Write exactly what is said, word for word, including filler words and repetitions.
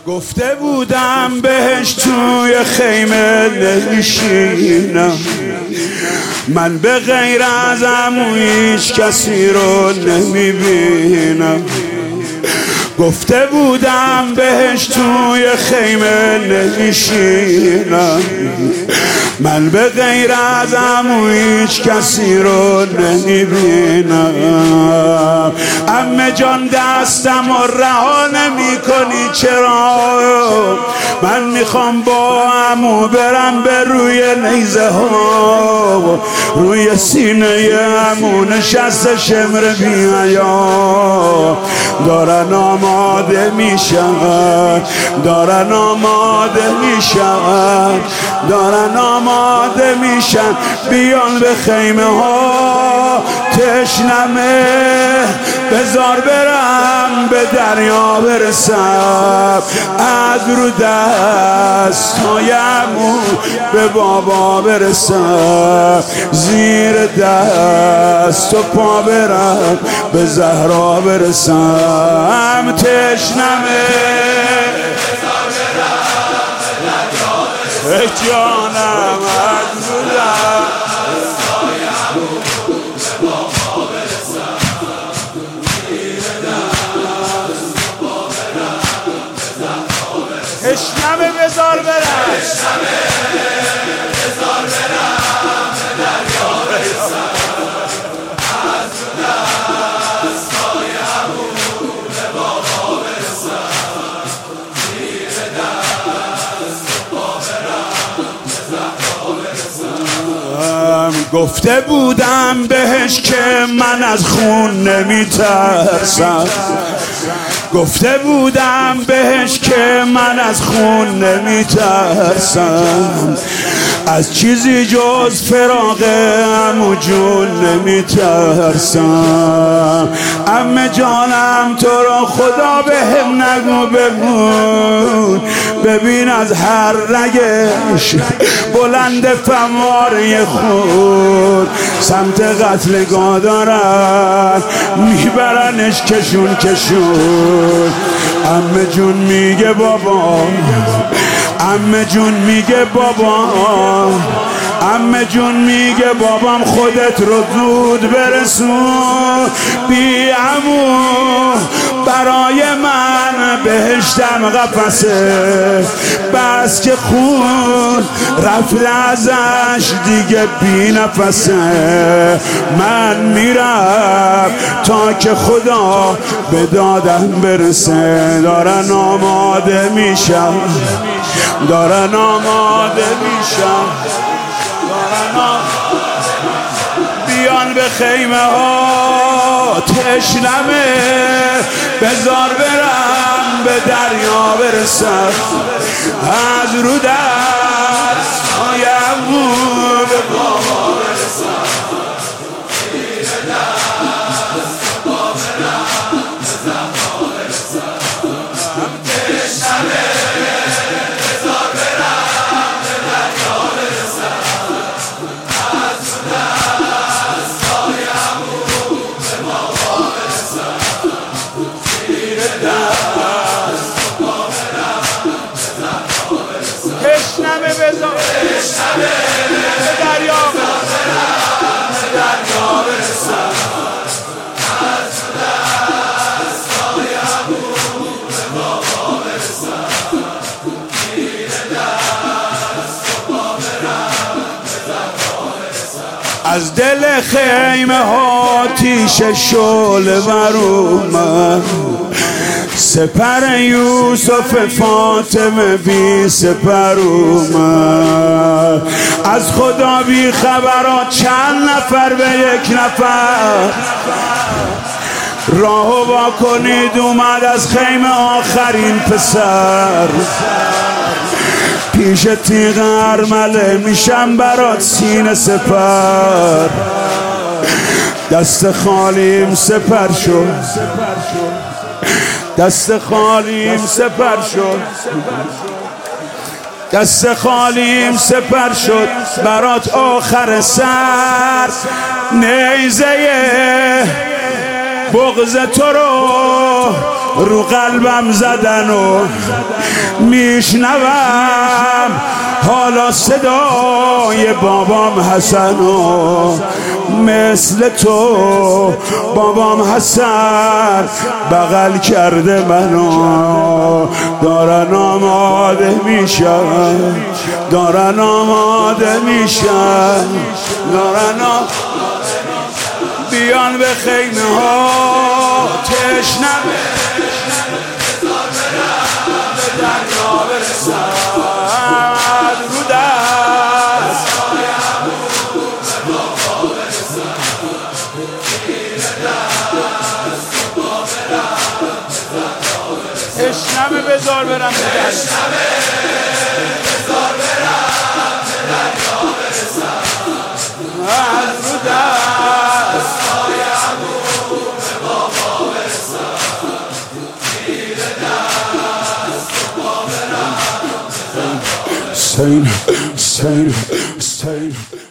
گفته بودم بهش توی خیمه نمیشینم، من به غیر از عمو هیچ کسی رو نمیبینم. گفته بودم بهش توی خیمه نمیشینم، من به غیر از عمو هیچ کسی رو نمیبینم. عمه جان دستم و رها نمی کنی چرا؟ من میخوام با عمو برم به روی نیزه ها، روی سینه عمو نشسته شمر بی‌حیا. دارن آماده میشن، دارن آماده میشن، دارن آماده میشن بیان به خیمه ها. تشنمه بذار برم به دریا برسم، از رو دستای عمو به بابا برسم، زیر دست و پا برم به زهرا برسم. تشنمه بذار برم به دریا برسم، جانم از رو دستای عمو به بابا برسم، زیر دست و پا برم به زهرا برسم. تشنمه بذار برم، تشنمه بذار برم به دریا برسم، از رو دستای عمو به بابا برسم، زیر دست و پا برم به زهرا برسم. گفته بودم بهش که من از خون نمیترسم، گفته بودم بهش که من از خون نمیترسم، از چیزی جز فراق عمو جون نمیترسم. عمه جانم تو را خدا بهم نگو بمون، ببین از هر رگش بلند فواره خون، سمت قتلگاه دارن میبرنش کشون کشون. عمه جون میگه بابا، عمه جون میگه بابا، عمه جون میگه بابام خودت رو زود برسون، بی عمو برای من بهشتم قفسه، بس که خون رفت ازش دیگه بی نفسه. من میرم تا که خدا به دادم برسه، دارن آماده میشم، دارن آماده میشم، دارن آماده بیان به خیمه ها. تشنمه بذار برم به دریا برسم، از رو دستای عمو به بابا برسم، زیر دست و پا برم به زهرا برسم. تشنمه بذار برم به دریا برسم، از رو دستای عمو به بابا برسم، زیر دست و پا برم به زهرا برسم. تشنمه بذار، تشنمه به دریا برم به دریا برسم، از رو دستای عمو به بابا برسم، زیر دست و پا برم به زهرا برسم. از دل خیمه ها تیش شعله بر اومد، سپر یوسف فاطمه بی سپر اومد. از خدا بی خبرات چند نفر به یک نفر راهو وا کنید، اومد از خیمه آخرین پسر. پیش تیغ ارمله میشم برات سینه سپر، دست خالیم سپر شد، دست خالیم سپر شد، دست خالیم سپر شد برات آخر سر. نیزه بغض تو رو رو قلبم زدن و میشنوم حالا صدای بابام حسن و مثل تو بابام حسن بغل کرده منو دارن آماده میشن دارن آماده میشن دارن آماده بیان به خیمه ها تشنم به دریا برسن رو دست تشنمه بذار برم به دریا رو دست Same, same, same.